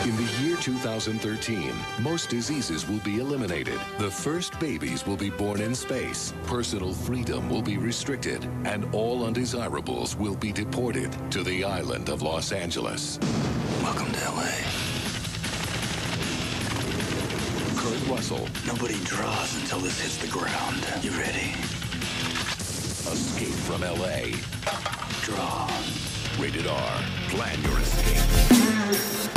In the year 2013, most diseases will be eliminated. The first babies will be born in space. Personal freedom will be restricted. And all undesirables will be deported to the island of Los Angeles. Welcome to L.A. Kurt Russell. Nobody draws until this hits the ground. You ready? Escape from L.A. Draw. Rated R. Plan your escape.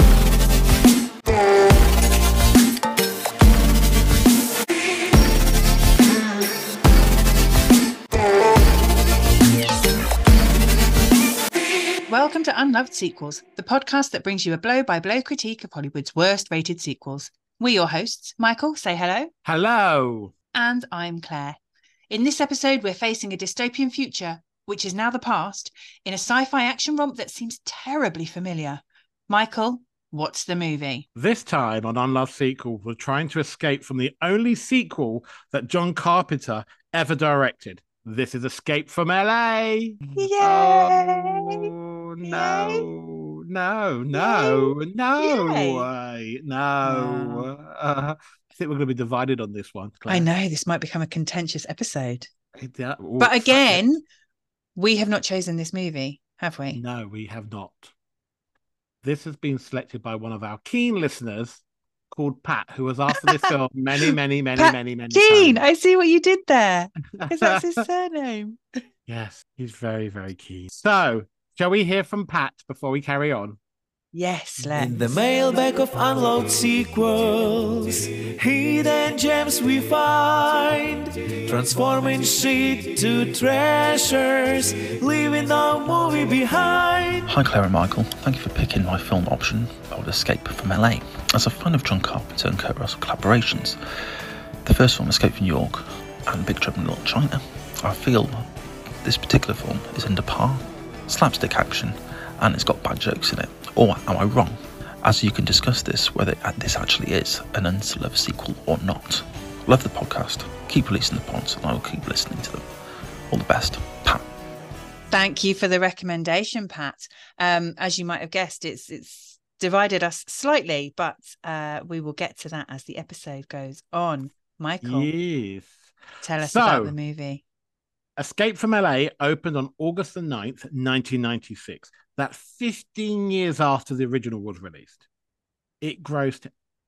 Welcome to Unloved Sequels, the podcast that brings you a blow-by-blow critique of Hollywood's worst-rated sequels. We're your hosts. Michael, say hello. Hello. And I'm Claire. In this episode, we're facing a dystopian future, which is now the past, in a sci-fi action romp that seems terribly familiar. Michael, what's the movie? This time on Unloved Sequels, we're trying to escape from the only sequel that John Carpenter ever directed. This is Escape from LA. Yay! Oh, no, Yay! no, no, no, Yay! no. I think we're going to be divided on this one, Claire. I know, this might become a contentious episode. Yeah. Ooh, But again, we have not chosen this movie, have we? No, we have not. This has been selected by one of our keen listeners called Pat, who was asked for this film many Keen, times. I see what you did there. Because that's his surname. Yes, he's very, very keen. So, shall we hear from Pat before we carry on? Yes, let's. In the mailbag of Unlocked Sequels, hidden gems we find, transforming shit to treasures, leaving the movie behind. Hi Claire and Michael, thank you for picking my film option of Escape from LA. As a fan of John Carpenter and Kurt Russell collaborations, the first film, Escape from New York, and Big Trouble in Little China, I feel this particular film is under par, slapstick action, and it's got bad jokes in it. Or am I wrong? As you can discuss this, whether this actually is an unloved sequel or not. Love the podcast. Keep releasing the pods, and I will keep listening to them. All the best, Pat. Thank you for the recommendation, Pat. As you might have guessed, it's divided us slightly, but we will get to that as the episode goes on. Michael, Yes. tell us about the movie. Escape from LA opened on August the 9th, 1996. That's 15 years after the original was released. It grossed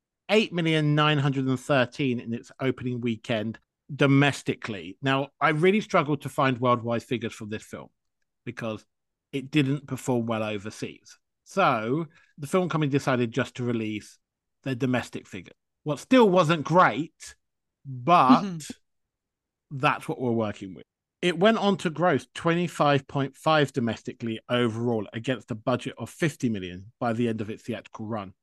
$8,913,000 in its opening weekend domestically. Now, I really struggled to find worldwide figures for this film because it didn't perform well overseas. So the film company decided just to release their domestic figure. What still wasn't great, but that's what we're working with. It went on to gross 25.5 domestically overall against a budget of 50 million by the end of its theatrical run.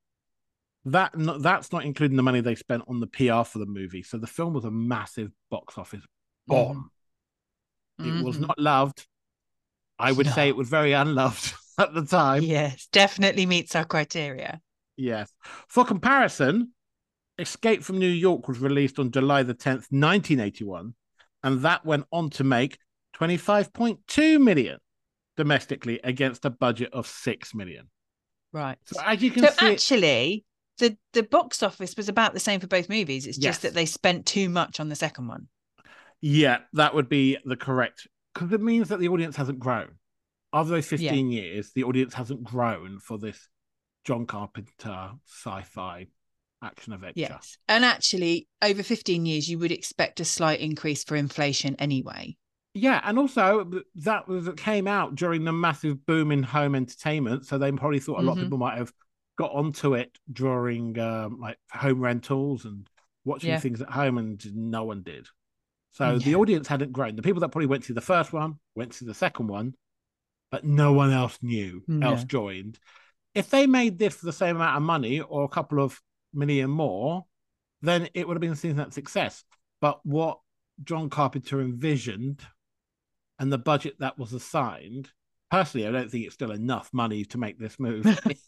That's not including the money they spent on the PR for the movie. So the film was a massive box office bomb. It was not loved. I would say it was very unloved at the time. Yes, definitely meets our criteria. Yes. For comparison, Escape from New York was released on July the 10th, 1981. And that went on to make 25.2 million domestically against a budget of 6 million. Right. So as you can see, actually, the box office was about the same for both movies. It's just that they spent too much on the second one. Yeah, that would be the correct, because it means that the audience hasn't grown. Over those 15 years, the audience hasn't grown for this John Carpenter sci-fi action adventure. Yes. And actually, over 15 years, you would expect a slight increase for inflation anyway. Yeah, and also that came out during the massive boom in home entertainment, so they probably thought a lot of people might have got onto it during like home rentals and watching things at home, and no one did. So the audience hadn't grown. The people that probably went to the first one went to the second one, but no one else else joined. If they made this for the same amount of money or a couple of million more, then it would have been seen as success. But what John Carpenter envisioned and the budget that was assigned, personally, I don't think it's still enough money to make this move.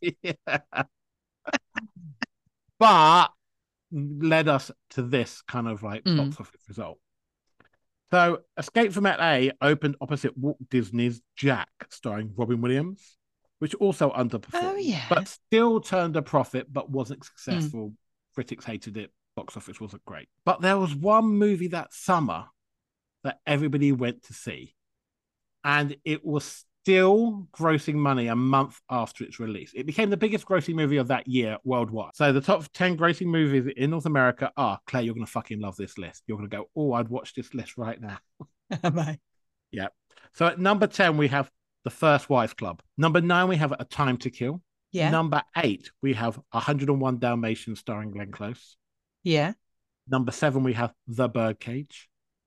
But led us to this kind of like box office result. So Escape from LA opened opposite Walt Disney's Jack, starring Robin Williams, which also underperformed. Oh, yeah. But still turned a profit, but wasn't successful. Critics hated it. Box office wasn't great. But there was one movie that summer that everybody went to see, and it was still grossing money a month after its release. It became the biggest grossing movie of that year worldwide. So the top 10 grossing movies in North America are, Claire, you're going to fucking love this list. You're going to go, oh, I'd watch this list right now. Am I? Yeah. So at number 10, we have The First Wives Club. Number 9, we have A Time to Kill. Yeah. Number 8, we have 101 Dalmatians starring Glenn Close. Yeah. Number 7, we have The Birdcage.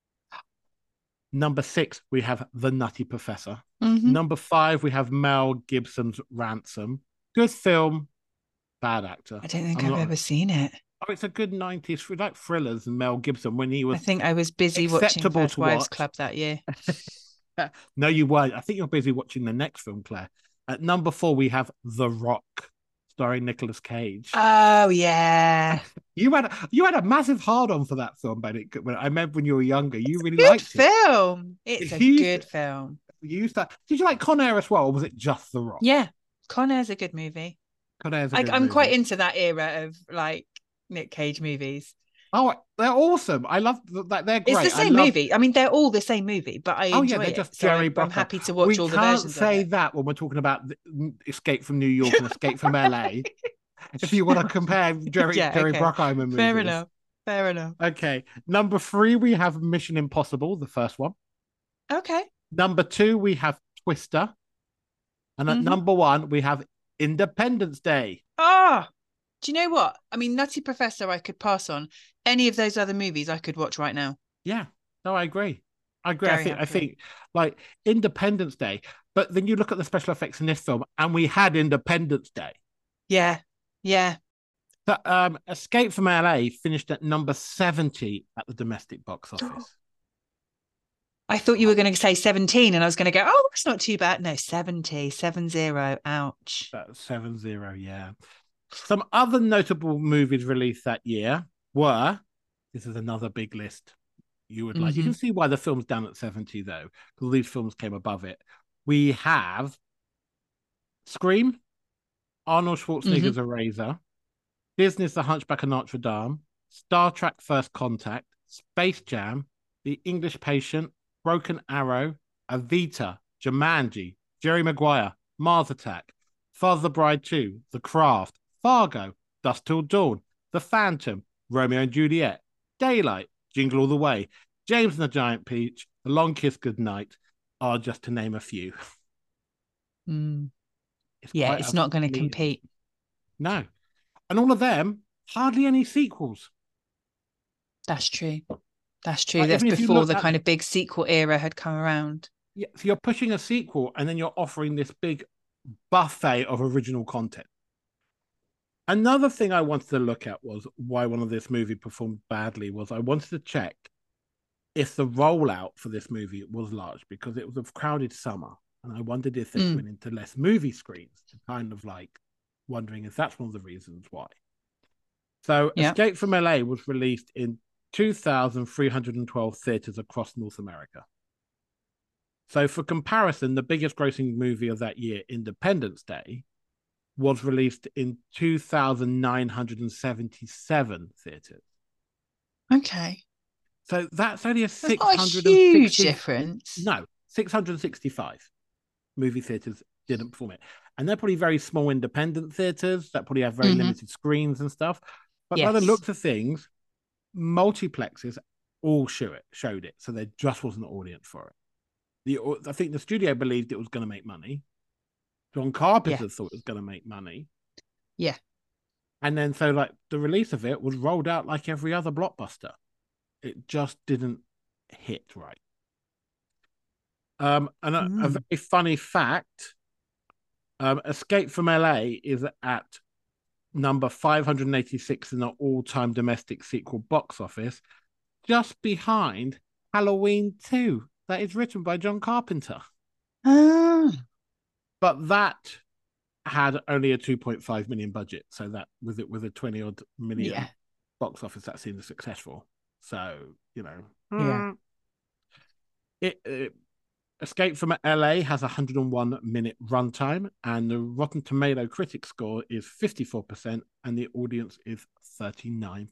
Number 6, we have The Nutty Professor. Mm-hmm. Number 5, we have Mel Gibson's Ransom. Good film, bad actor. I don't think I've ever seen it. Oh, it's a good 90s, like thrillers, and Mel Gibson when he was. I think I was busy watching acceptable First to Wives watch. Club that year. No, you weren't. I think you're busy watching the next film, Claire. At number 4, we have The Rock, starring Nicolas Cage. Oh, yeah. You had a massive hard-on for that film, Benedict. When I remember when you were younger, you really Good liked it. film. It's a good film. You used to. Did you like Con Air as well, or was it just The Rock? Yeah. Con Air's a good movie. Con Air's a good I'm movie. quite into that era of like Nick Cage movies. Oh, they're awesome. I love that. They're great. It's the same movie. I mean, they're all the same movie, but I enjoy they're it. just So Jerry I'm Bruckheimer. happy to watch all the versions We can't say of it. that when we're talking about Escape from New York and Escape from LA. If you want to compare Jerry Bruckheimer movies. Fair enough. Okay. Number 3, we have Mission Impossible, the first one. Okay. Number 2, we have Twister. And at number 1, we have Independence Day. Ah, do you know what? I mean, Nutty Professor, I could pass on. Any of those other movies I could watch right now. Yeah. No, I agree. I think like Independence Day, but then you look at the special effects in this film and we had Independence Day. Yeah. Yeah. So, Escape from LA finished at number 70 at the domestic box office. I thought you were going to say 17 and I was going to go, oh, that's not too bad. No, 70. Ouch. 70, yeah. Some other notable movies released that year were, this is another big list you would like. You can see why the film's down at 70, though, because these films came above it. We have Scream, Arnold Schwarzenegger's Eraser, Disney's The Hunchback of Notre Dame, Star Trek First Contact, Space Jam, The English Patient, Broken Arrow, Evita, Jumanji, Jerry Maguire, Mars Attack, Father the Bride 2, The Craft, Fargo, Dusk Till Dawn, The Phantom, Romeo and Juliet, Daylight, Jingle All the Way, James and the Giant Peach, The Long Kiss Goodnight, are just to name a few. It's not going to compete. No. And all of them, hardly any sequels. That's true. That's Like, That's even if you before look the at- kind of big sequel era had come around. Yeah, so you're pushing a sequel and then you're offering this big buffet of original content. Another thing I wanted to look at was why one of this movie performed badly was I wanted to check if the rollout for this movie was large because it was a crowded summer. And I wondered if it went into less movie screens, kind of like wondering if that's one of the reasons why. So Escape from LA was released in 2,312 theaters across North America. So for comparison, the biggest grossing movie of that year, Independence Day, was released in 2,977 theaters. Okay. So that's only a That's not a 660 huge difference. No, 665 movie theaters didn't perform it. And they're probably very small independent theaters that probably have very limited screens and stuff. But by the looks of things, multiplexes all showed it. So there just wasn't an audience for it. I think the studio believed it was going to make money. John Carpenter thought it was going to make money. Yeah. And then so like the release of it was rolled out like every other blockbuster. It just didn't hit right. And a very funny fact, Escape from LA is at number 586 in the all-time domestic sequel box office, just behind Halloween 2. That is written by John Carpenter. But that had only a 2.5 million budget. So that with a 20 odd million box office, that seems successful. So, you know, Escape from LA has a 101-minute runtime, and the Rotten Tomato critic score is 54%, and the audience is 39%.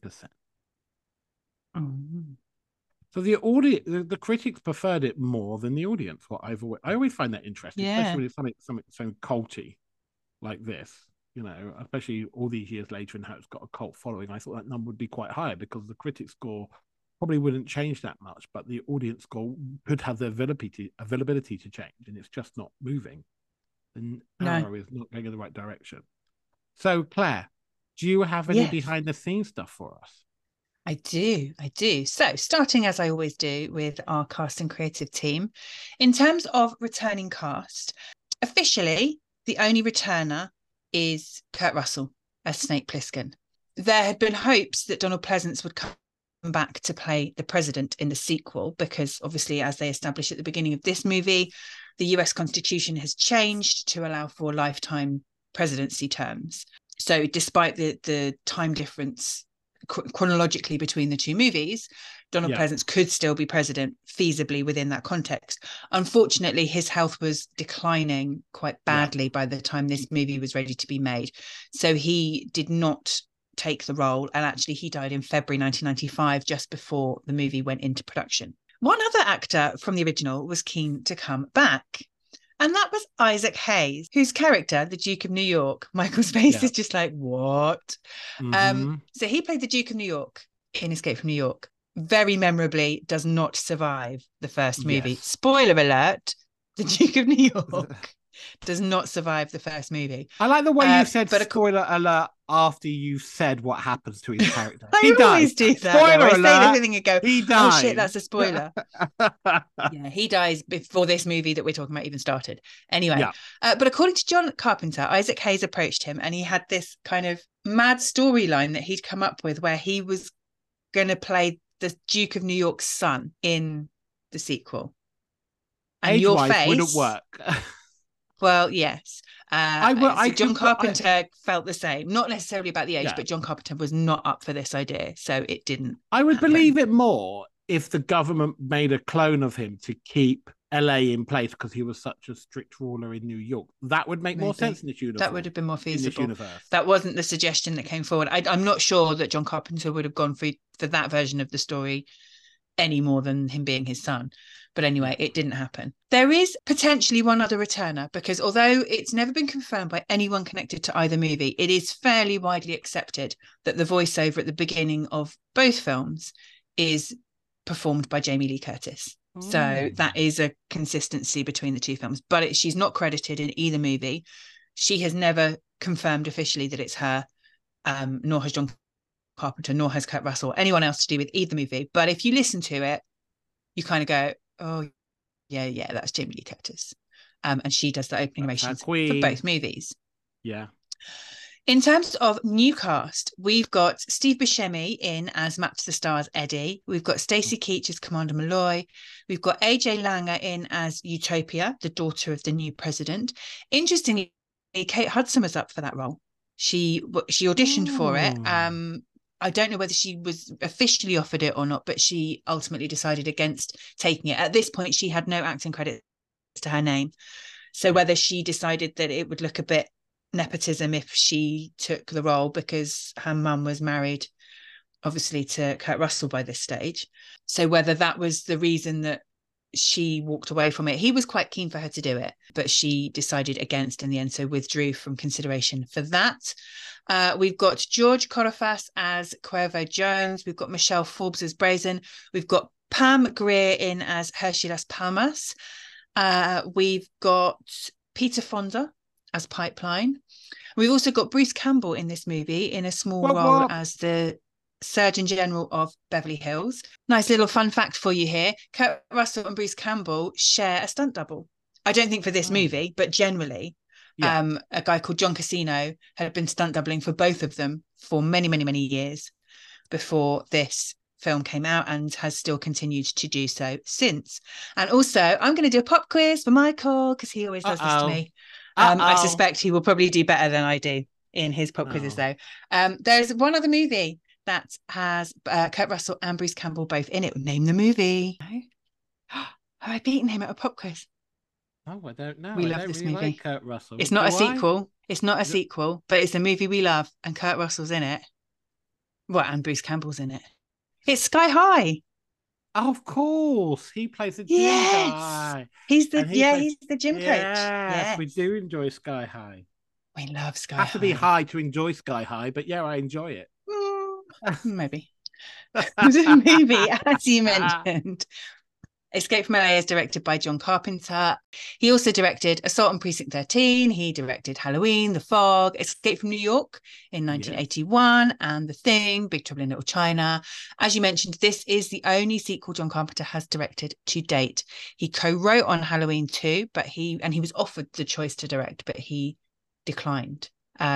So the critics preferred it more than the audience. I always find that interesting, especially when it's something so culty like this. You know, especially all these years later and how it's got a cult following. I thought that number would be quite high because the critic score probably wouldn't change that much, but the audience score could have the availability to change, and it's just not moving. The arrow is not going in the right direction. So, Claire, do you have any behind the scenes stuff for us? I do. So, starting as I always do with our cast and creative team, in terms of returning cast, officially the only returner is Kurt Russell as Snake Plissken. There had been hopes that Donald Pleasence would come back to play the president in the sequel, because obviously, as they established at the beginning of this movie, the US Constitution has changed to allow for lifetime presidency terms. So despite the time difference chronologically between the two movies, Donald Pleasence could still be president feasibly within that context. Unfortunately, his health was declining quite badly by the time this movie was ready to be made. So he did not take the role, and actually he died in February 1995, just before the movie went into production. One other actor from the original was keen to come back, and that was Isaac Hayes, whose character, the Duke of New York, Michael's face is just like, what? So he played the Duke of New York in Escape from New York. Very memorably does not survive the first movie. Spoiler alert, the Duke of New York does not survive the first movie. I like the way you said spoiler alert after you said what happens to his character. I always do that. Spoiler alert. I say everything and go, he dies. Oh shit, that's a spoiler. He dies before this movie that we're talking about even started. Anyway, but according to John Carpenter, Isaac Hayes approached him and he had this kind of mad storyline that he'd come up with where he was going to play the Duke of New York's son in the sequel. And your face wouldn't work. Well, yes. John Carpenter felt the same. Not necessarily about the age, but John Carpenter was not up for this idea, so it didn't. I would believe it more if the government made a clone of him to keep LA in place because he was such a strict ruler in New York. That would make more sense in this universe. That would have been more feasible. That wasn't the suggestion that came forward. I'm not sure that John Carpenter would have gone for that version of the story any more than him being his son. But anyway, it didn't happen. There is potentially one other returner, because although it's never been confirmed by anyone connected to either movie, it is fairly widely accepted that the voiceover at the beginning of both films is performed by Jamie Lee Curtis. So that is a consistency between the two films, but she's not credited in either movie. She has never confirmed officially that it's her, nor has John Carpenter, nor has Kurt Russell, anyone else to do with either movie. But if you listen to it, you kind of go, oh, yeah, that's Jamie Lee Curtis. And she does the opening narrations for both movies. Yeah. In terms of new cast, we've got Steve Buscemi in as Map to the Stars Eddie. We've got Stacey Keach as Commander Malloy. We've got AJ Langer in as Utopia, the daughter of the new president. Interestingly, Kate Hudson was up for that role. She auditioned for it. I don't know whether she was officially offered it or not, but she ultimately decided against taking it. At this point, she had no acting credits to her name. So whether she decided that it would look a bit nepotism if she took the role, because her mum was married obviously to Kurt Russell by this stage. So whether that was the reason that she walked away from it. He was quite keen for her to do it, but she decided against in the end, so withdrew from consideration for that. We've got George Corofas as Cuervo Jones. We've got Michelle Forbes as Brazen. We've got Pam Grier in as Hershey Las Palmas. We've got Peter Fonda as Pipeline. We've also got Bruce Campbell in this movie in a small role as the Surgeon General of Beverly Hills. Nice little fun fact for you here. Kurt Russell and Bruce Campbell share a stunt double. I don't think for this movie, but generally. A guy called John Casino had been stunt doubling for both of them for many, many, many years before this film came out, and has still continued to do so since. And also, I'm going to do a pop quiz for Michael, because he always does this to me. I suspect he will probably do better than I do in his pop quizzes, though. There's one other movie that has Kurt Russell and Bruce Campbell both in it. Name the movie. Have I beaten him at a pop quiz? Oh, I don't know. We I love don't this really movie. like Kurt Russell. It's not a Do I? sequel. It's not a Is it- sequel, but it's a movie we love, and Kurt Russell's in it. Well, and Bruce Campbell's in it. It's Sky High. Oh, of course. He plays the gym Yes. guy. He's And he plays... he's the gym coach. Yes, we Yes. do enjoy Sky High. We love Sky Have High. to be high to enjoy Sky High, but yeah, I enjoy it. Maybe. The movie, as you mentioned, Escape from LA is directed by John Carpenter. He also directed Assault on Precinct 13. He directed Halloween, The Fog, Escape from New York in 1981, and The Thing, Big Trouble in Little China. As you mentioned, this is the only sequel John Carpenter has directed to date. He co-wrote on Halloween 2, but he was offered the choice to direct, but he declined.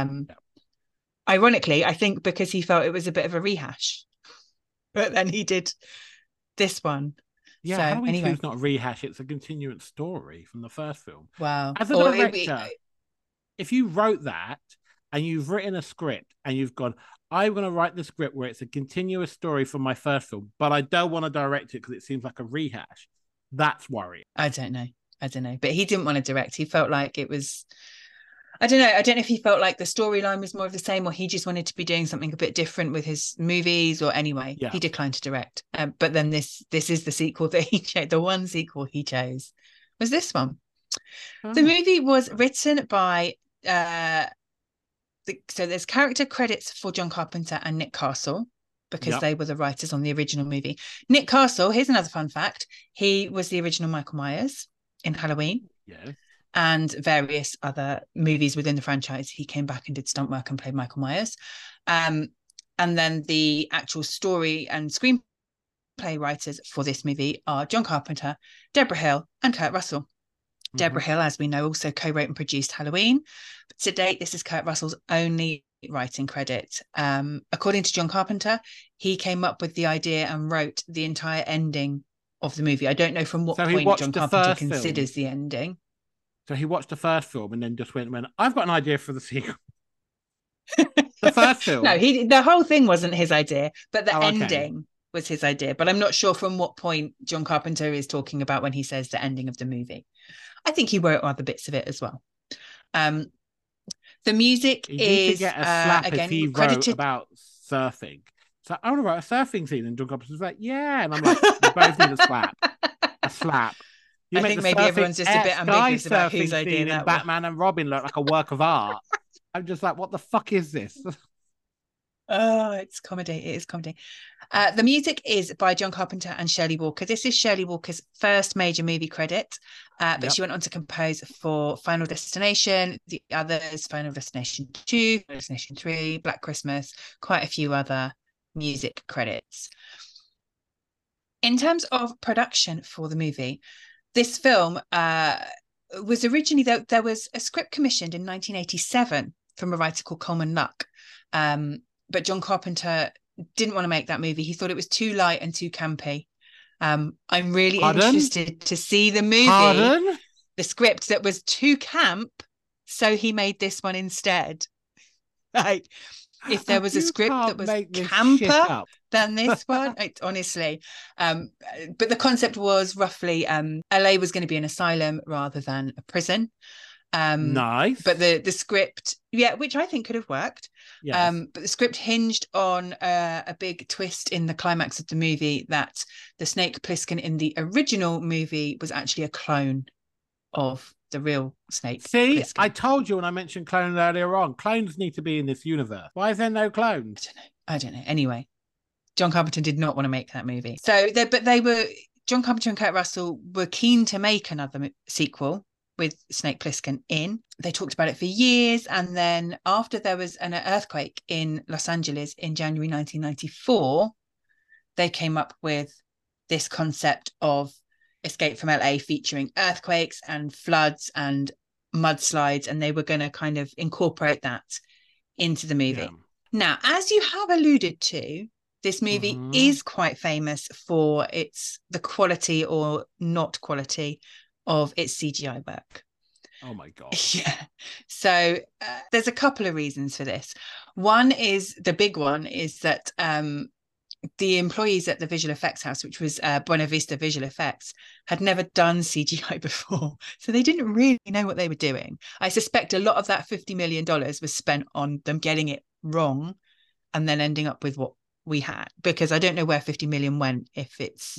Ironically, I think because he felt it was a bit of a rehash. But then he did this one. Yeah, so, Halloween anyway. 2 is not a rehash, it's a continuous story from the first film. Wow. As a director, if you wrote that and you've written a script and you've gone, I'm going to write the script where it's a continuous story from my first film, but I don't want to direct it because it seems like a rehash, that's worrying. I don't know. But he didn't want to direct. He felt like it was... I don't know if he felt like the storyline was more of the same, or he just wanted to be doing something a bit different with his movies, or anyway, he declined to direct. But then this is the sequel that he chose. The one sequel he chose was this one. The movie was written by so there's character credits for John Carpenter and Nick Castle, because they were the writers on the original movie. Nick Castle, here's another fun fact. He was the original Michael Myers in Halloween. Yeah. And various other movies within the franchise. He came back and did stunt work and played Michael Myers. And then the actual story and screenplay writers for this movie are John Carpenter, Deborah Hill, and Kurt Russell. Mm-hmm. Deborah Hill, as we know, also co-wrote and produced Halloween. But to date, this is Kurt Russell's only writing credit. According to John Carpenter, he came up with the idea and wrote the entire ending of the movie. I don't know from what point John Carpenter considers the ending. So he watched the first film and then just went, I've got an idea for the sequel. The first film. No, the whole thing wasn't his idea, but the ending was his idea. But I'm not sure from what point John Carpenter is talking about when he says the ending of the movie. I think he wrote other bits of it as well. The music is get a slap again if he credited wrote about surfing. So I want to write a surfing scene, and John Carpenter's like, yeah, and I'm like, you both need a slap. A slap. I think maybe everyone's just a bit ambiguous about whose idea that was. Batman and Robin look like a work of art. I'm just like, what the fuck is this? Oh, it's comedy. It is comedy. The music is by John Carpenter and Shirley Walker. This is Shirley Walker's first major movie credit, but she went on to compose for Final Destination, the others, Final Destination 2, Final Destination 3, Black Christmas, quite a few other music credits. In terms of production for the movie, this film was originally, there was a script commissioned in 1987 from a writer called Coleman Luck. But John Carpenter didn't want to make that movie. He thought it was too light and too campy. I'm really interested to see the movie, the script that was too camp. So he made this one instead. Like, if there was a script that was camper than this one, honestly. But the concept was roughly LA was going to be an asylum rather than a prison. Nice. But the script, which I think could have worked. Yes. But the script hinged on a big twist in the climax of the movie, that the Snake Plissken in the original movie was actually a clone of the real Snake. See, Plissken. I told you when I mentioned clones earlier on, clones need to be in this universe. Why is there no clones? I don't know. Anyway, John Carpenter did not want to make that movie. So, John Carpenter and Kurt Russell were keen to make another sequel with Snake Plissken in. They talked about it for years, and then after there was an earthquake in Los Angeles in January 1994, they came up with this concept of Escape from LA featuring earthquakes and floods and mudslides, and they were going to kind of incorporate that into the movie. Yeah. Now, as you have alluded to, this movie is quite famous for the quality or not quality of its CGI work. Oh my God. Yeah. So there's a couple of reasons for this. The big one is that the employees at the visual effects house, which was Buena Vista Visual Effects, had never done CGI before. So they didn't really know what they were doing. I suspect a lot of that $50 million was spent on them getting it wrong and then ending up with what we had, because I don't know where 50 million went if it's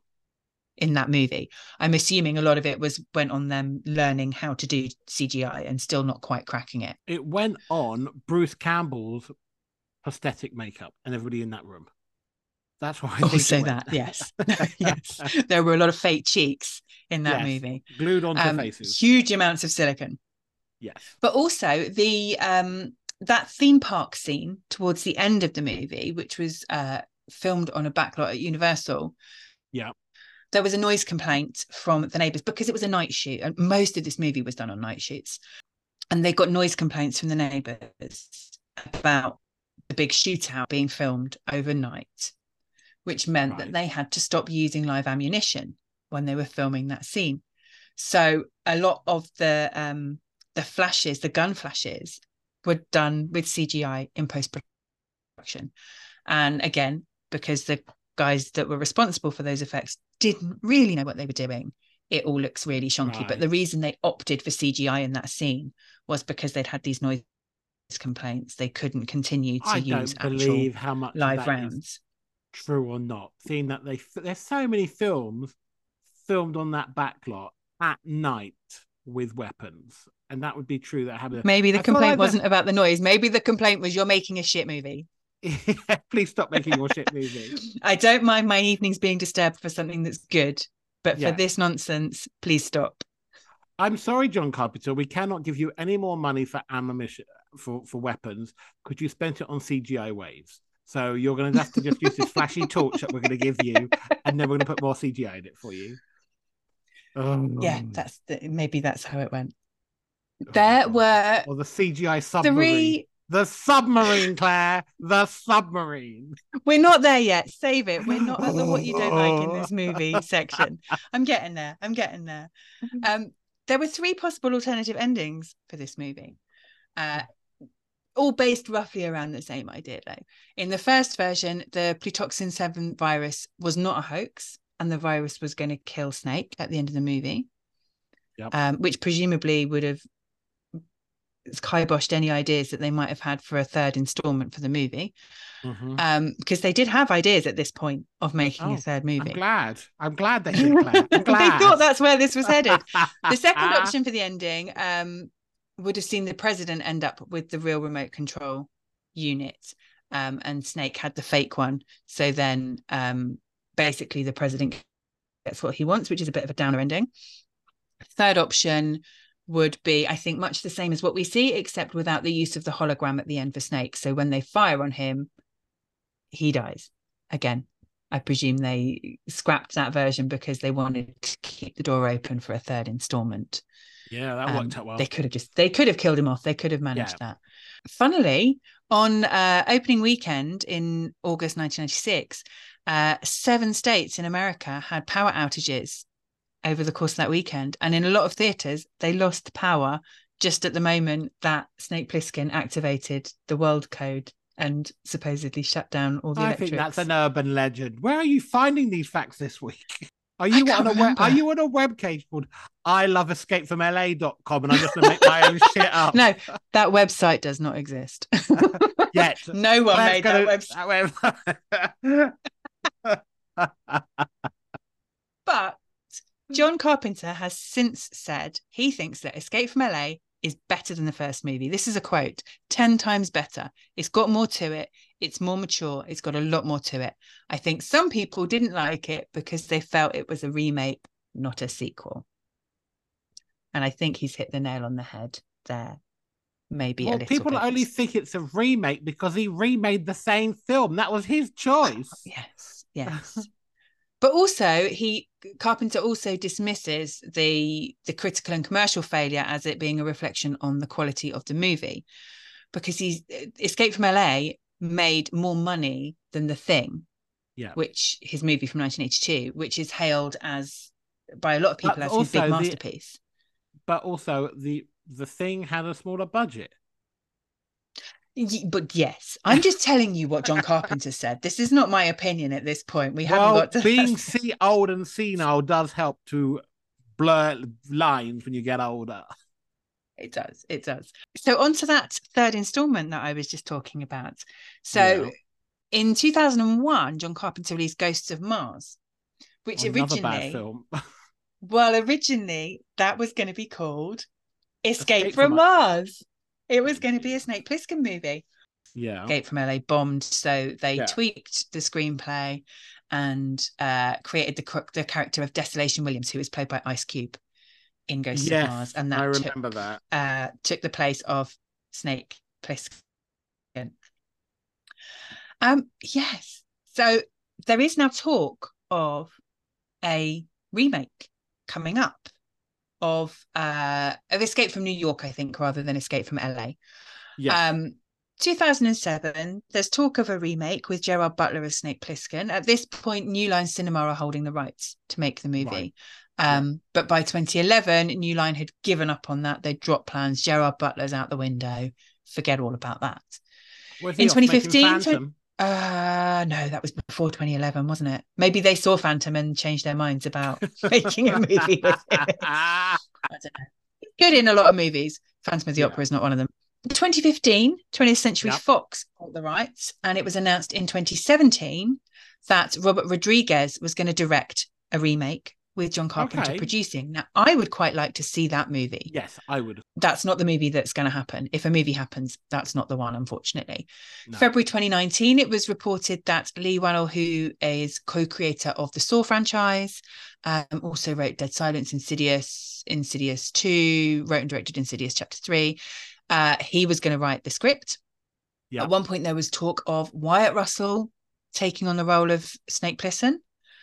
in that movie. I'm assuming a lot of it went on them learning how to do CGI and still not quite cracking it. It went on Bruce Campbell's prosthetic makeup and everybody in that room. That's why I think also that, yes. Yes. There were a lot of fake cheeks in that movie. Glued onto faces. Huge amounts of silicone. Yes. But also the that theme park scene towards the end of the movie, which was filmed on a backlot at Universal. Yeah. There was a noise complaint from the neighbours because it was a night shoot, and most of this movie was done on night shoots. And they got noise complaints from the neighbours about the big shootout being filmed overnight, which meant that they had to stop using live ammunition when they were filming that scene. So a lot of the flashes, the gun flashes, were done with CGI in post-production. And again, because the guys that were responsible for those effects didn't really know what they were doing, it all looks really shonky. But the reason they opted for CGI in that scene was because they'd had these noise complaints. They couldn't continue to use actual how much live rounds. True or not, seeing that there's so many films filmed on that backlot at night with weapons, and that would be true. That happened. Maybe the complaint wasn't about the noise. Maybe the complaint was, you're making a shit movie. Please stop making your shit movie. I don't mind my evenings being disturbed for something that's good, but for this nonsense, please stop. I'm sorry, John Carpenter, we cannot give you any more money for ammunition for weapons because you spent it on CGI waves. So you're going to have to just use this flashy torch that we're going to give you, and then we're going to put more CGI in it for you. Yeah, maybe that's how it went. There were the CGI submarine. The submarine, Claire. The submarine. We're not there yet. Save it. We're not at the what you don't like in this movie section. I'm getting there. There were 3 possible alternative endings for this movie. All based roughly around the same idea, though. In the first version, the Plutoxin 7 virus was not a hoax, and the virus was going to kill Snake at the end of the movie, which presumably would have kiboshed any ideas that they might have had for a third installment for the movie, because they did have ideas at this point of making a third movie. I'm glad they did, Claire. I'm glad. They thought that's where this was headed. The second option for the ending would have seen the president end up with the real remote control unit, and Snake had the fake one. So then basically the president gets what he wants, which is a bit of a downer ending. Third option would be, I think, much the same as what we see, except without the use of the hologram at the end for Snake. So when they fire on him, he dies. Again, I presume they scrapped that version because they wanted to keep the door open for a third installment. Yeah, that worked out well. They could have killed him off. They could have managed that. Funnily, on opening weekend in August 1996, 7 states in America had power outages over the course of that weekend. And in a lot of theatres, they lost power just at the moment that Snake Plissken activated the world code and supposedly shut down all the electrics. I think that's an urban legend. Where are you finding these facts this week? Are you on a web page called iloveescapefromla.com and I'm just going to make my own shit up? No, that website does not exist. Yet. No one made that website. But John Carpenter has since said he thinks that Escape from LA is better than the first movie. This is a quote, 10 times better. It's got more to it. It's more mature. It's got a lot more to it. I think some people didn't like it because they felt it was a remake, not a sequel. And I think he's hit the nail on the head there. Maybe a little people bit. Only think it's a remake because he remade the same film. That was his choice. Yes. But also, Carpenter also dismisses the critical and commercial failure as it being a reflection on the quality of the movie, because Escape from LA made more money than The Thing, which his movie from 1982, which is hailed as by a lot of people as his big masterpiece. But also, the Thing had a smaller budget. But yes, I'm just telling you what John Carpenter said. This is not my opinion at this point. We haven't Well, got to being old and senile does help to blur lines when you get older. It does. It does. So on to that third installment that I was just talking about. So in 2001, John Carpenter released Ghosts of Mars, which Another bad originally, film. originally that was going to be called Escape from Mars. It was going to be a Snake Plissken movie. Yeah. Escape from LA bombed, so they tweaked the screenplay and created the character of Desolation Williams, who was played by Ice Cube in Ghosts of Mars, and that I remember that took the place of Snake Plissken. Yes, so there is now talk of a remake coming up of Escape from New York, I think, rather than Escape from LA. 2007, there's talk of a remake with Gerard Butler as Snake Plissken. At this point, New Line Cinema are holding the rights to make the movie. But by 2011, New Line had given up on that. They dropped plans. Gerard Butler's out the window. Forget all about that. In 2015, no, that was before 2011, wasn't it? Maybe they saw Phantom and changed their minds about making a movie with it. I don't know. Good in a lot of movies. Phantom of the Opera is not one of them. In 2015, 20th Century Fox bought the rights, and it was announced in 2017 that Robert Rodriguez was going to direct a remake with John Carpenter producing. Now, I would quite like to see that movie. Yes, I would. That's not the movie that's going to happen. If a movie happens, that's not the one, unfortunately. No. February 2019, it was reported that Leigh Whannell, who is co-creator of the Saw franchise, also wrote Dead Silence, Insidious 2, wrote and directed Insidious Chapter 3. He was going to write the script. At one point, there was talk of Wyatt Russell taking on the role of Snake Plissken.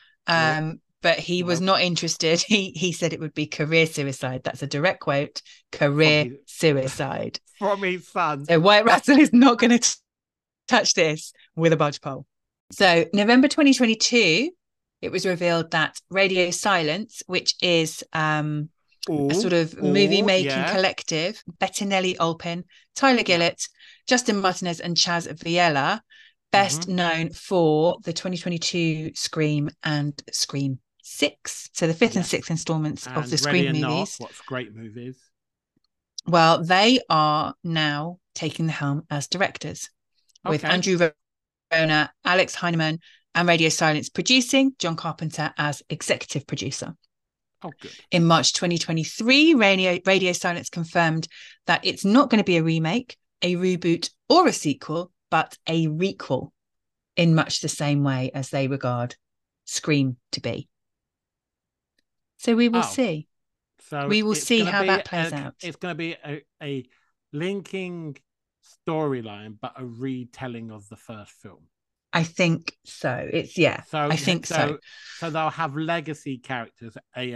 But he was not interested. He said it would be career suicide. That's a direct quote. Career suicide. From his son. So Wyatt Russell is not going to touch this with a barge pole. So November 2022, it was revealed that Radio Silence, which is a sort of movie-making collective, Bettinelli Olpin, Tyler Gillett, Justin Martinez and Chaz Viella, best known for the 2022 Scream and Scream 6, so the fifth and sixth installments of the Scream movies. What's great movies? Well, they are now taking the helm as directors, with Andrew Rona, Alex Heineman, and Radio Silence producing, John Carpenter as executive producer. Oh, good. In March 2023, Radio Silence confirmed that it's not going to be a remake, a reboot, or a sequel, but a requel, in much the same way as they regard Scream to be. So we will see. So we will see how that plays out. It's going to be a linking storyline, but a retelling of the first film. I think so. I think so. So they'll have legacy characters,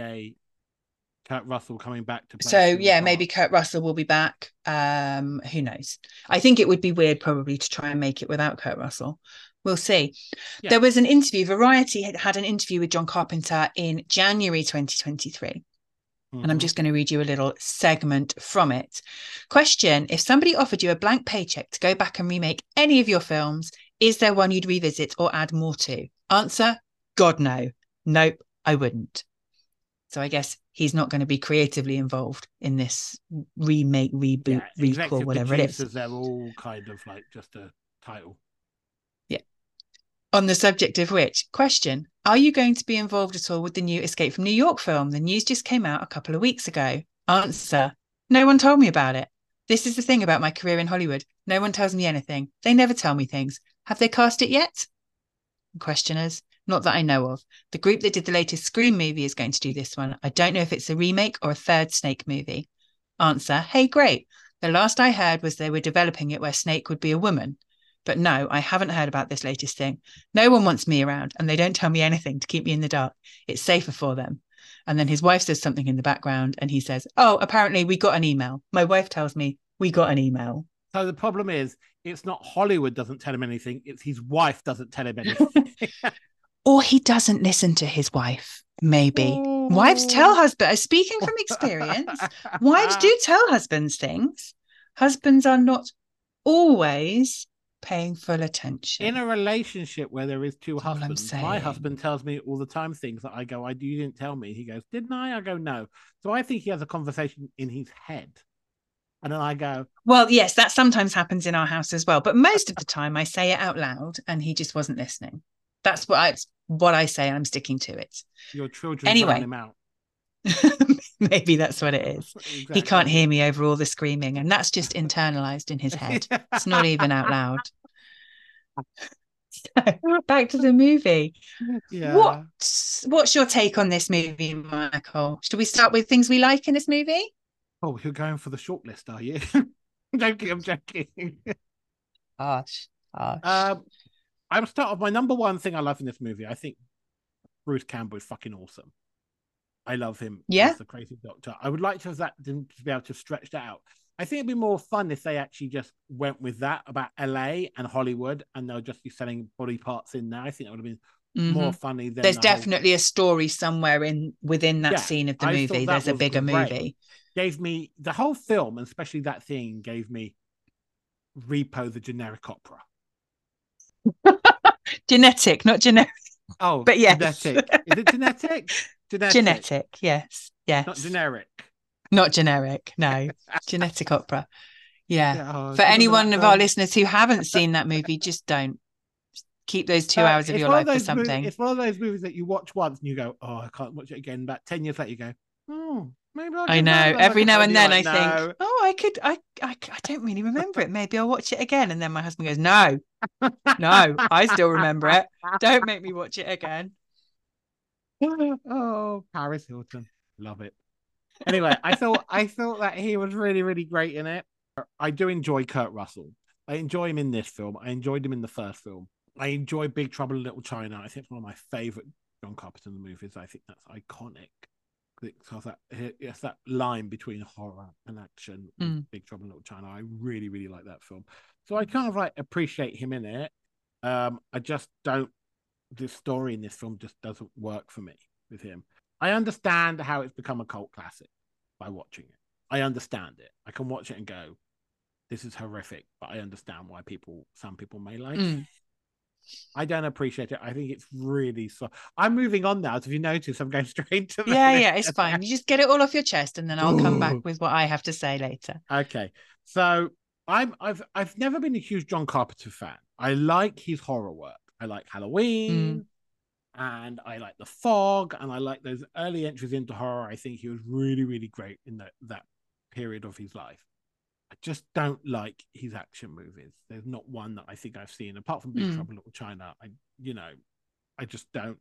Kurt Russell coming back to play. So maybe Kurt Russell will be back. Who knows? I think it would be weird probably to try and make it without Kurt Russell. We'll see. Yeah. There was an interview. Variety had an interview with John Carpenter in January 2023. And I'm just going to read you a little segment from it. Question: if somebody offered you a blank paycheck to go back and remake any of your films, is there one you'd revisit or add more to? Answer: God, no. Nope, I wouldn't. So I guess he's not going to be creatively involved in this remake, reboot, requel, whatever it is. They're all kind of like just a title. Yeah. On the subject of which, question: are you going to be involved at all with the new Escape from New York film? The news just came out a couple of weeks ago. Answer: no one told me about it. This is the thing about my career in Hollywood. No one tells me anything. They never tell me things. Have they cast it yet? Questioners: not that I know of. The group that did the latest Scream movie is going to do this one. I don't know if it's a remake or a third Snake movie. Answer: hey, great. The last I heard was they were developing it where Snake would be a woman. But no, I haven't heard about this latest thing. No one wants me around, and they don't tell me anything to keep me in the dark. It's safer for them. And then his wife says something in the background, and he says, oh, apparently we got an email. My wife tells me we got an email. So the problem is, it's not Hollywood doesn't tell him anything, it's his wife doesn't tell him anything. Or he doesn't listen to his wife, maybe. Oh. Wives tell husbands, speaking from experience, wives do tell husbands things. Husbands are not always paying full attention. In a relationship where there is two That's all I'm husbands, my saying. husband tells me all the time things that I go, you didn't tell me. He goes, didn't I? I go, no. So I think he has a conversation in his head. And then I go, well, yes, that sometimes happens in our house as well. But most of the time I say it out loud and he just wasn't listening. That's what I say. I'm sticking to it. your children Anyway. drown him out. Maybe that's what it is. Exactly. He can't hear me over all the screaming, and that's just internalized in his head. It's not even out loud. So, back to the movie. Yeah. What's your take on this movie, Michael? Should we start with things we like in this movie? Oh, you're going for the short list, are you? I'm joking. Harsh. I'm start off my number one thing I love in this movie. I think Bruce Campbell is fucking awesome. I love him as the crazy doctor. I would like to have to be able to stretch that out. I think it'd be more fun if they actually just went with that about LA and Hollywood, and they'll just be selling body parts in there. I think that would have been more funny than there's definitely a story somewhere within that scene of the movie. There's a bigger movie. Gave me the whole film, and especially that thing, gave me Repo the generic opera. Genetic, not generic. Oh, but yes. Genetic. Is it genetic? Genetic, yes. Not generic. Not generic, no. Genetic opera. Yeah. For anyone of our listeners who haven't seen that movie, just don't. Keep those 2 hours of your life for something. It's one of those movies that you watch once and you go, oh, I can't watch it again. About 10 years later, you go, oh, maybe I know. Every now and then I think, oh, I don't really remember it. Maybe I'll watch it again. And then my husband goes, no, I still remember it. Don't make me watch it again. Oh, Paris Hilton. Love it. Anyway, I thought that he was really, really great in it. I do enjoy Kurt Russell. I enjoy him in this film. I enjoyed him in the first film. I enjoy Big Trouble in Little China. I think it's one of my favorite John Carpenter movies. I think that's iconic. Because it's that line between horror and action. Big Trouble in Little China. I really, really like that film. So I kind of like appreciate him in it. I just don't. The story in this film just doesn't work for me with him. I understand how it's become a cult classic by watching it. I understand it. I can watch it and go, this is horrific, but I understand why some people may like it. I don't appreciate it. I think it's really I'm moving on now. So if you notice, I'm going straight to yeah, it's fine. You just get it all off your chest, and then I'll come back with what I have to say later. Okay. So I've never been a huge John Carpenter fan. I like his horror work. I like Halloween, and I like The Fog, and I like those early entries into horror. I think he was really, really great in that period of his life. I just don't like his action movies. There's not one that I think I've seen apart from Big Trouble in Little China. I just don't.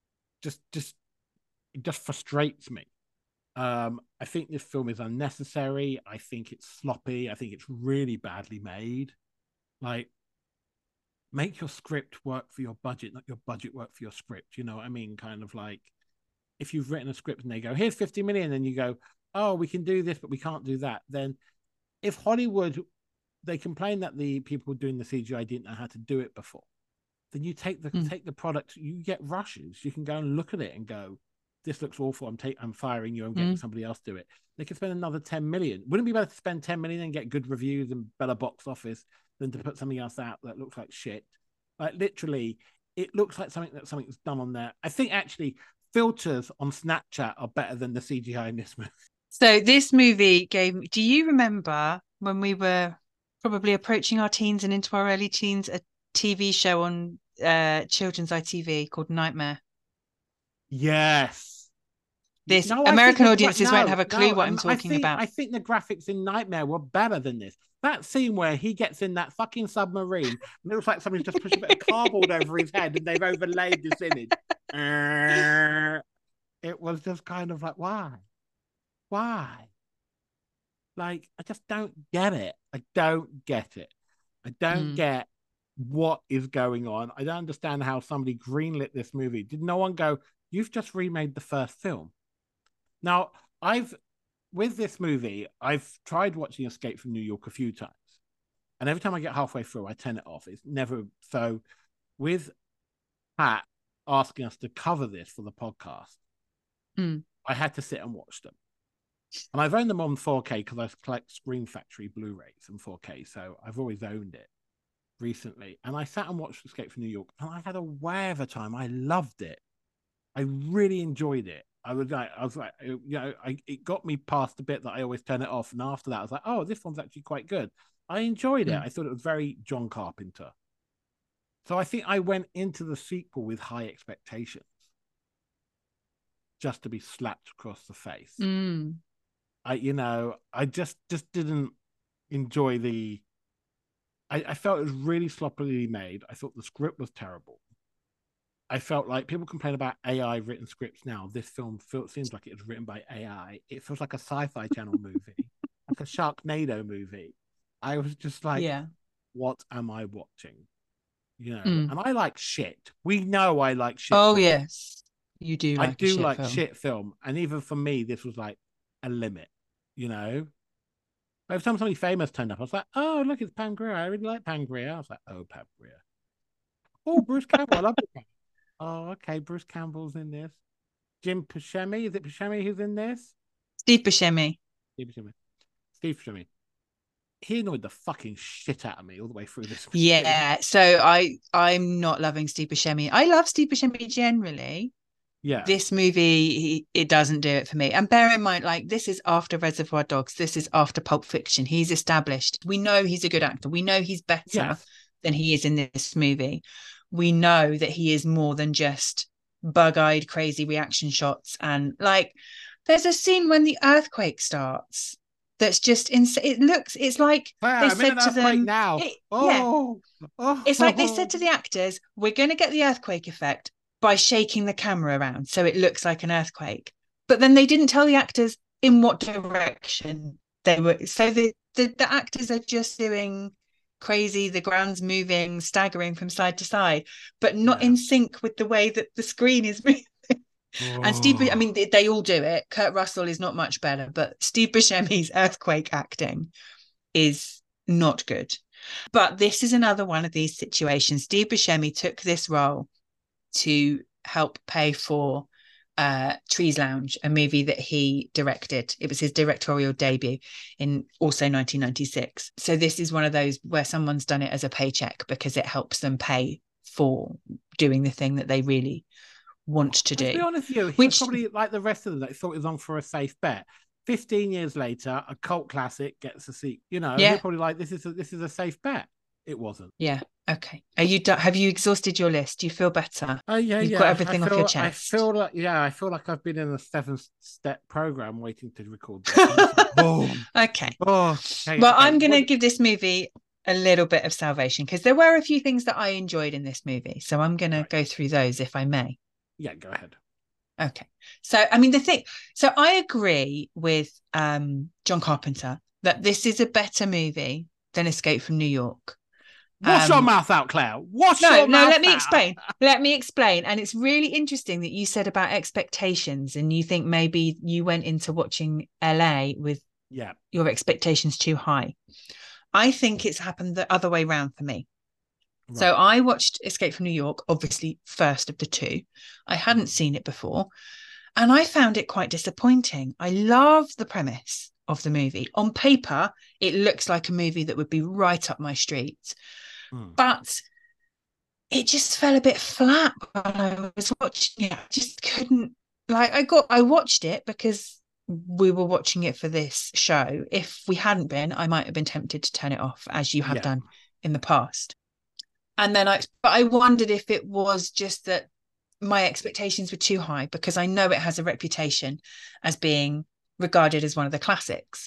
It just frustrates me. I think this film is unnecessary. I think it's sloppy. I think it's really badly made. Like, make your script work for your budget, not your budget work for your script. You know what I mean? Kind of like, if you've written a script and they go, here's 50 million, and you go, oh, we can do this, but we can't do that. Then if Hollywood, they complain that the people doing the CGI didn't know how to do it before, then you take the product, you get rushes. You can go and look at it and go, this looks awful. I'm firing you. I'm getting somebody else to do it. They could spend another 10 million. Wouldn't it be better to spend 10 million and get good reviews and better box office than to put something else out that looks like shit? Like, literally, it looks like something's done on there. I think actually filters on Snapchat are better than the CGI in this movie. So this movie do you remember when we were probably approaching our teens and into our early teens, a TV show on children's ITV called Nightmare? Yes. American audiences won't have a clue what I'm talking about. I think the graphics in Nightmare were better than this. That scene where he gets in that fucking submarine and it looks like somebody's just pushed a bit of cardboard over his head and they've overlaid this image. It was just kind of like, why? Like, I just don't get it. I don't get it. I don't get what is going on. I don't understand how somebody greenlit this movie. Did no one go, you've just remade the first film? Now, with this movie, I've tried watching Escape from New York a few times. And every time I get halfway through, I turn it off. It's never... So with Pat asking us to cover this for the podcast, I had to sit and watch them. And I've owned them on 4K because I collect Screen Factory Blu-rays in 4K, so I've always owned it recently. And I sat and watched Escape from New York, and I had a way of a time. I loved it. I really enjoyed it. It got me past the bit that I always turn it off, and after that, I was like, oh, this one's actually quite good. I enjoyed it. I thought it was very John Carpenter. So I think I went into the sequel with high expectations, just to be slapped across the face. I just didn't enjoy the. I felt it was really sloppily made. I thought the script was terrible. I felt like people complain about AI written scripts now. This film seems like it was written by AI. It feels like a Sci-Fi Channel movie, like a Sharknado movie. I was just like, what am I watching? And I like shit. We know I like shit. Oh, yes. You do like I do shit like film. shit film. And even for me, this was like a limit, Every time somebody famous turned up, I was like, oh, look, it's Pam Grier. I really like Pam Grier. I was like, oh, Pam Grier. Oh, Bruce Campbell. I love it. Oh, okay. Bruce Campbell's in this. Jim Buscemi. Is it Buscemi who's in this? Steve Buscemi. Steve Buscemi. He annoyed the fucking shit out of me all the way through this. Yeah. So I'm not loving Steve Buscemi. I love Steve Buscemi generally. Yeah. This movie, it doesn't do it for me. And bear in mind, like, this is after Reservoir Dogs. This is after Pulp Fiction. He's established. We know he's a good actor. We know he's better than he is in this movie. We know that he is more than just bug-eyed, crazy reaction shots. And like, there's a scene when the earthquake starts that's just insane. It's like they said to them now. It's like they said to the actors, we're going to get the earthquake effect by shaking the camera around so it looks like an earthquake. But then they didn't tell the actors in what direction they were. So the actors are just doing crazy, the ground's moving, staggering from side to side, but not in sync with the way that the screen is moving. And I mean, they all do it. Kurt Russell is not much better, but Steve Buscemi's earthquake acting is not good. But this is another one of these situations. Steve Buscemi took this role to help pay for Trees Lounge, a movie that he directed. It was his directorial debut in also 1996. So this is one of those where someone's done it as a paycheck because it helps them pay for doing the thing that they really want to do. To be honest with you, he was probably like the rest of them that thought it was on for a safe bet. 15 years later, a cult classic gets a seat. You're probably like, this is a safe bet. It wasn't. Yeah. Okay. Are you done? Have you exhausted your list? Do you feel better? You've got everything off your chest. I feel like I've been in a 7-step program waiting to record this. Boom. Okay. Well, I'm going to give this movie a little bit of salvation because there were a few things that I enjoyed in this movie. So I'm going to go through those if I may. Yeah, go ahead. Okay. So, I mean, I agree with John Carpenter that this is a better movie than Escape from New York. Wash your mouth out, Claire. Let me explain. Let me explain. And it's really interesting that you said about expectations and you think maybe you went into watching LA with your expectations too high. I think it's happened the other way around for me. Right. So I watched Escape from New York, obviously first of the two. I hadn't seen it before. And I found it quite disappointing. I love the premise of the movie. On paper, it looks like a movie that would be right up my street. But it just fell a bit flat while I was watching it. I just couldn't, I watched it because we were watching it for this show. If we hadn't been, I might have been tempted to turn it off, as you have done in the past. And then I wondered if it was just that my expectations were too high, because I know it has a reputation as being regarded as one of the classics.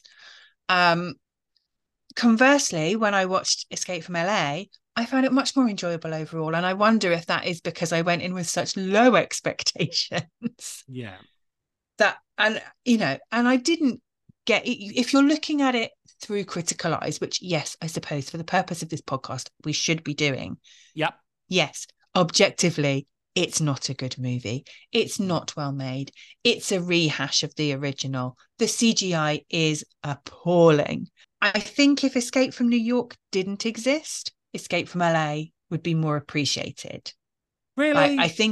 Conversely, when I watched Escape from LA, I found it much more enjoyable overall. And I wonder if that is because I went in with such low expectations. Yeah. And I didn't get, if you're looking at it through critical eyes, which, yes, I suppose for the purpose of this podcast, we should be doing. Yep. Yes, objectively, it's not a good movie. It's not well made. It's a rehash of the original. The CGI is appalling. I think if Escape from New York didn't exist, Escape from LA would be more appreciated. Really? I think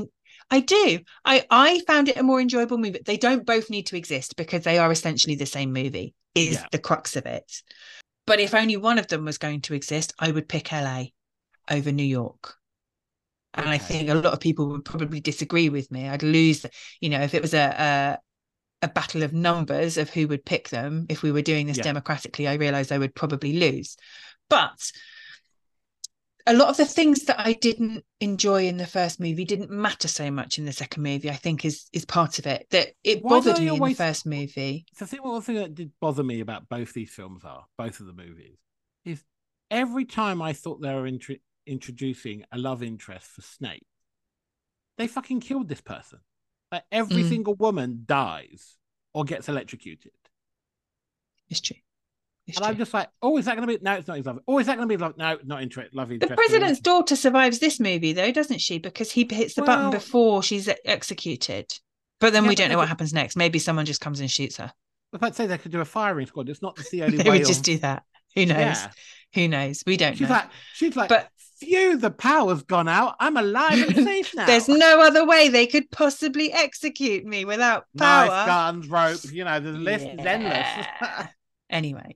I do. I found it a more enjoyable movie. They don't both need to exist because they are essentially the same movie, is the crux of it. But if only one of them was going to exist, I would pick LA over New York. And I think a lot of people would probably disagree with me. I'd lose, if it was a battle of numbers of who would pick them, if we were doing this democratically, I realized I would probably lose. But a lot of the things that I didn't enjoy in the first movie didn't matter so much in the second movie, I think is part of it. That it bothered me in the first movie. So I think one thing that did bother me about both these films both of the movies, is every time I thought they were introducing a love interest for Snape, they fucking killed this person. Like every single woman dies or gets electrocuted. It's true. I'm just like, oh, is that going to be? No, it's not his love. Oh, is that going to be love? No, not love interest. The president's daughter survives this movie, though, doesn't she? Because he hits the button before she's executed. But then we don't know what happens next. Maybe someone just comes and shoots her. I'd say they could do a firing squad. It's not the only way. They would just do that. Who knows? Yeah. Who knows? We don't know. She's like, but phew, the power's gone out. I'm alive and safe now. There's no other way they could possibly execute me without power. Knife, guns, ropes. The list is endless. Anyway.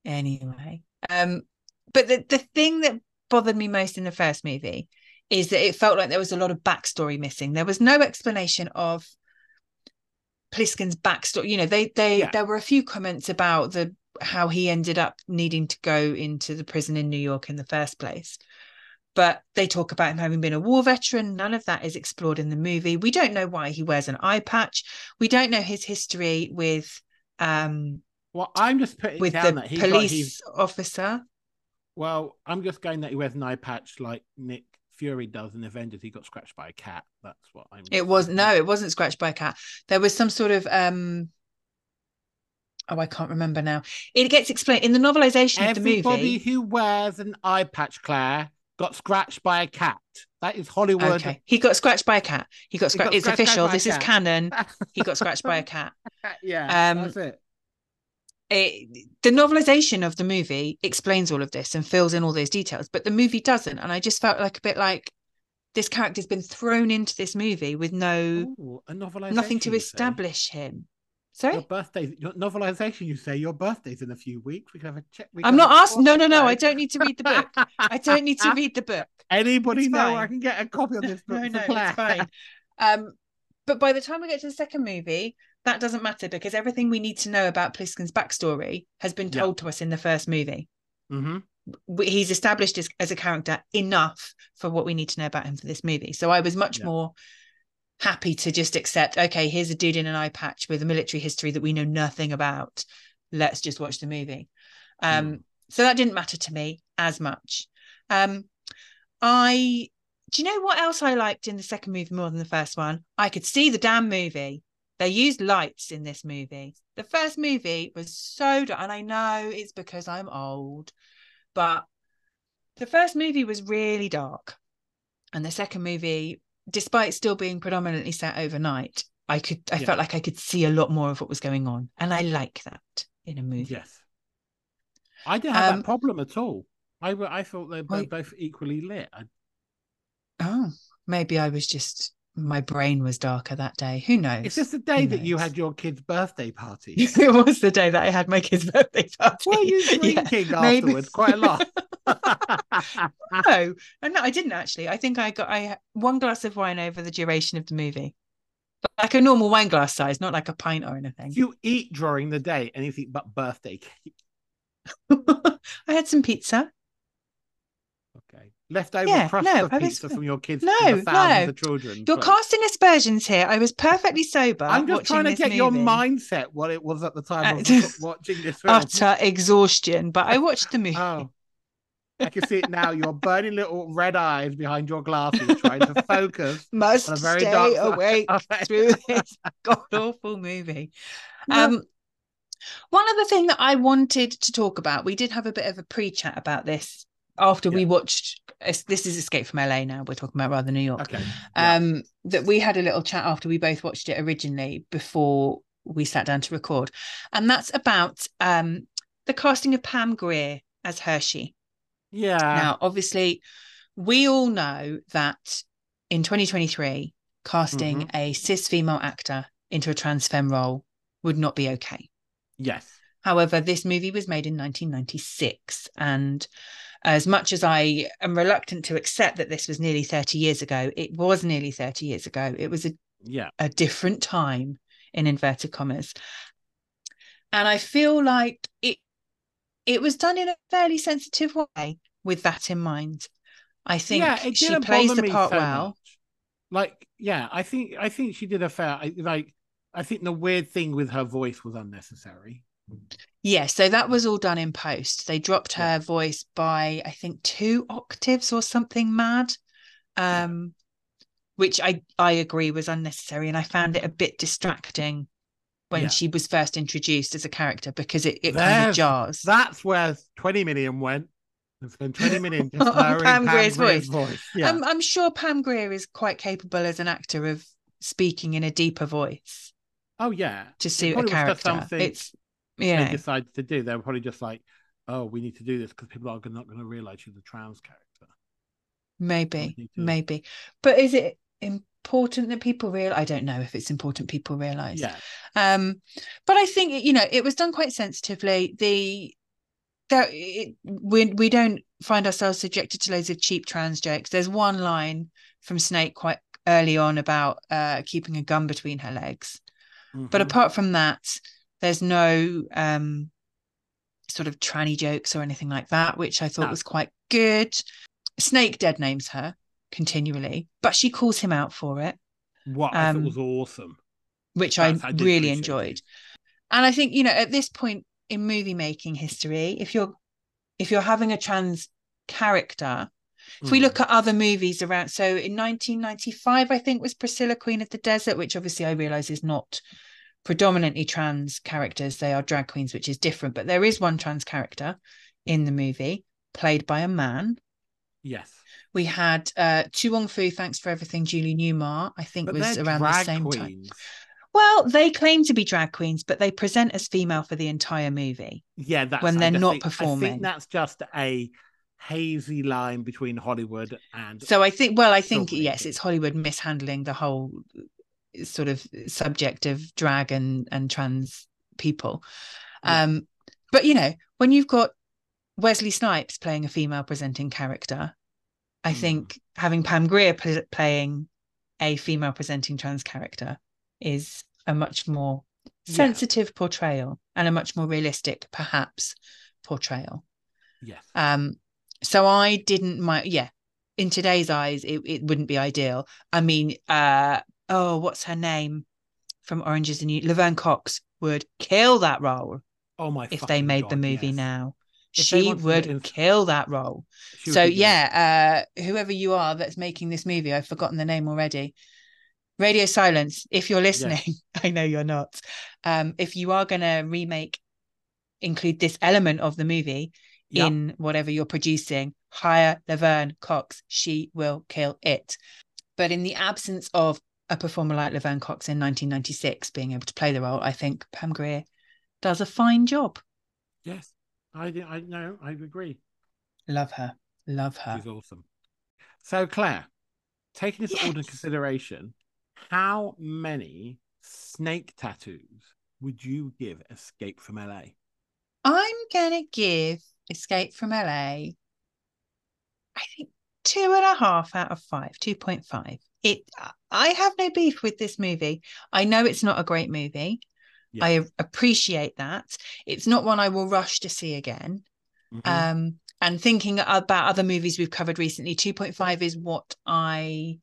But the thing that bothered me most in the first movie is that it felt like there was a lot of backstory missing. There was no explanation of Pliskin's backstory. There were a few comments about how he ended up needing to go into the prison in New York in the first place. But they talk about him having been a war veteran. None of that is explored in the movie. We don't know why he wears an eye patch. We don't know his history with well, I'm just putting with down the that police officer. Well, I'm just going that he wears an eye patch like Nick Fury does in Avengers. He got scratched by a cat. That's what I'm. It wasn't scratched by a cat. There was some sort of I can't remember now. It gets explained in the novelization of the movie. Everybody who wears an eye patch, Claire, got scratched by a cat. That is Hollywood. Okay. He got scratched by a cat. It's official. This is canon. He got scratched by a cat. Yeah, that's it. The novelization of the movie explains all of this and fills in all those details, but the movie doesn't. And I just felt like a bit like this character's been thrown into this movie with nothing to establish him. Sorry? Your novelization, you say your birthday's in a few weeks. We can have a check. I'm not asking. No. I don't need to read the book. I don't need to read the book. Anybody know I can get a copy of this book? No, it's fine. But by the time we get to the second movie, that doesn't matter because everything we need to know about Pliskin's backstory has been told to us in the first movie. Mm-hmm. He's established as a character enough for what we need to know about him for this movie. So I was much more happy to just accept, okay, here's a dude in an eye patch with a military history that we know nothing about. Let's just watch the movie. So that didn't matter to me as much. Do you know what else I liked in the second movie more than the first one? I could see the damn movie. They used lights in this movie. The first movie was so dark, and I know it's because I'm old, but the first movie was really dark. And the second movie, despite still being predominantly set overnight, I felt like I could see a lot more of what was going on. And I like that in a movie. Yes. I didn't have that problem at all. I thought they were both equally lit. Maybe I was just... my brain was darker that day. Who knows? It's just the day that you had your kid's birthday party. It was the day that I had my kid's birthday party. Were you drinking afterwards? Quite a lot. No, I didn't actually. I think I had one glass of wine over the duration of the movie. Like a normal wine glass size, not like a pint or anything. You eat during the day anything but birthday cake. I had some pizza. Okay. Leftover crust of pizza from your kids. Thousands of children. You're casting aspersions here. I was perfectly sober. I'm just trying to get your mindset what it was at the time of watching this film. Utter exhaustion, but I watched the movie. Oh, I can see it now. Your burning little red eyes behind your glasses, trying to focus. Must on a very stay awake through this god awful movie. One other thing that I wanted to talk about, we did have a bit of a pre-chat about this after we watched. This is Escape from LA now. We're talking about rather New York. Okay. That we had a little chat after we both watched it originally before we sat down to record, and that's about the casting of Pam Grier as Hershey. Yeah. Now, obviously, we all know that in 2023, casting a cis female actor into a trans femme role would not be okay. Yes. However, this movie was made in 1996, and as much as I am reluctant to accept that this was nearly 30 years ago, it was nearly 30 years ago. It was a different time, in inverted commas. And I feel like it was done in a fairly sensitive way with that in mind. I think she plays the part well. Much. Like, yeah, I think she did a fair, I think the weird thing with her voice was unnecessary. Yeah, so that was all done in post. They dropped her voice by, I think, 2 octaves or something mad, which I agree was unnecessary. And I found it a bit distracting when she was first introduced as a character, because it kind of jars. That's where 20 million went. And 20 million just Pam Grier's voice. Yeah. I'm sure Pam Grier is quite capable as an actor of speaking in a deeper voice. Oh, yeah. To suit a character. It's, they decided to do. They were probably just like, oh, we need to do this because people are not going to realize she's a trans character. Maybe. But is it important that people realize? I don't know if it's important people realize. Yeah. But I think, it was done quite sensitively. We don't find ourselves subjected to loads of cheap trans jokes. There's one line from Snake quite early on about keeping a gun between her legs. But apart from that, there's no sort of tranny jokes or anything like that, which I thought was quite good. Snake dead names her continually, but she calls him out for it. What I thought was awesome. Which I really enjoyed. And I think, at this point in movie making history, if you're having a trans character, if we look at other movies around, so in 1995 I think was Priscilla, Queen of the Desert, which obviously I realize is not predominantly trans characters, they are drag queens, which is different, but there is one trans character in the movie played by a man. Yes. We had Tu Wong Fu, Thanks for Everything, Julie Newmar, I think was around the same time. Well, they claim to be drag queens, but they present as female for the entire movie. Yeah, when they're not performing. I think that's just a hazy line between Hollywood and. So I think yes, it's Hollywood mishandling the whole sort of subject of drag and trans people. Yeah. But when you've got Wesley Snipes playing a female presenting character, I think having Pam Grier playing a female presenting trans character is a much more sensitive portrayal and a much more realistic, perhaps, portrayal. Yes. So I didn't mind. Yeah, in today's eyes, it wouldn't be ideal. I mean, what's her name from Orange Is the New? Laverne Cox would kill that role. Oh my! If they made the movie now. She would kill that role. So whoever you are that's making this movie, I've forgotten the name already. Radio Silence, if you're listening, I know you're not. If you are going to include this element of the movie in whatever you're producing, hire Laverne Cox. She will kill it. But in the absence of a performer like Laverne Cox in 1996 being able to play the role, I think Pam Grier does a fine job. Yes. I know, I agree. Love her. She's awesome. So, Claire, taking this all into consideration, how many snake tattoos would you give Escape from LA? I'm going to give Escape from LA, I think 2.5 out of 5, 2.5. I have no beef with this movie. I know it's not a great movie. Yeah. I appreciate that. It's not one I will rush to see again. And thinking about other movies we've covered recently, 2.5 is what I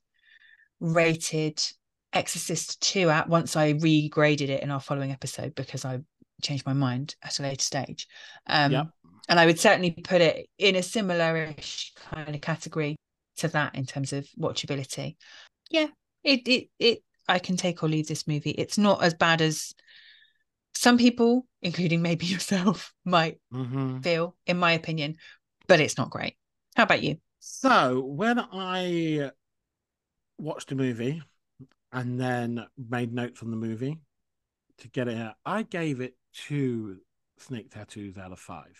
rated Exorcist 2 at once I regraded it in our following episode because I changed my mind at a later stage. And I would certainly put it in a similar-ish kind of category to that in terms of watchability. Yeah, it I can take or leave this movie. It's not as bad as some people, including maybe yourself, might feel, in my opinion, but it's not great. How about you? So when I watched a movie and then made notes on the movie to get it out, I gave it 2 snake tattoos out of 5.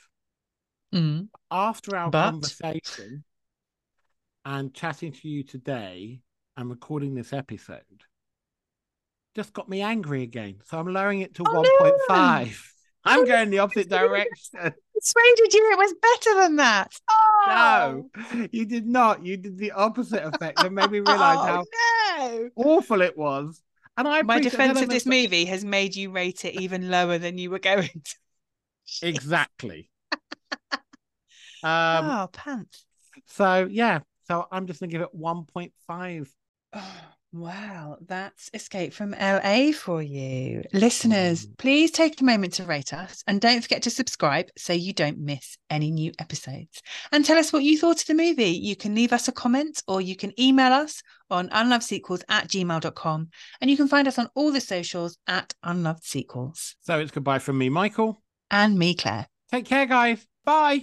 After our conversation and chatting to you today and recording this episode just got me angry again. So I'm lowering it to Oh, 1.5. no. I'm going the opposite direction. Persuaded you it was better than that. Oh No, you did not. You did the opposite effect and made me realise how no. awful it was. And I My appreciate- defense of this movie has made you rate it even lower than you were going to. Exactly. Oh, pants. So yeah, so I'm just gonna give it 1.5. Oh, wow, that's Escape from LA for you. Listeners, please take a moment to rate us and don't forget to subscribe so you don't miss any new episodes. And tell us what you thought of the movie. You can leave us a comment or you can email us on unlovedsequels@gmail.com, and you can find us on all the socials at Unloved Sequels. So it's goodbye from me, Michael. And me, Claire. Take care, guys. Bye.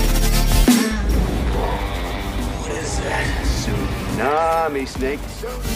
What is that? Tsunami snake.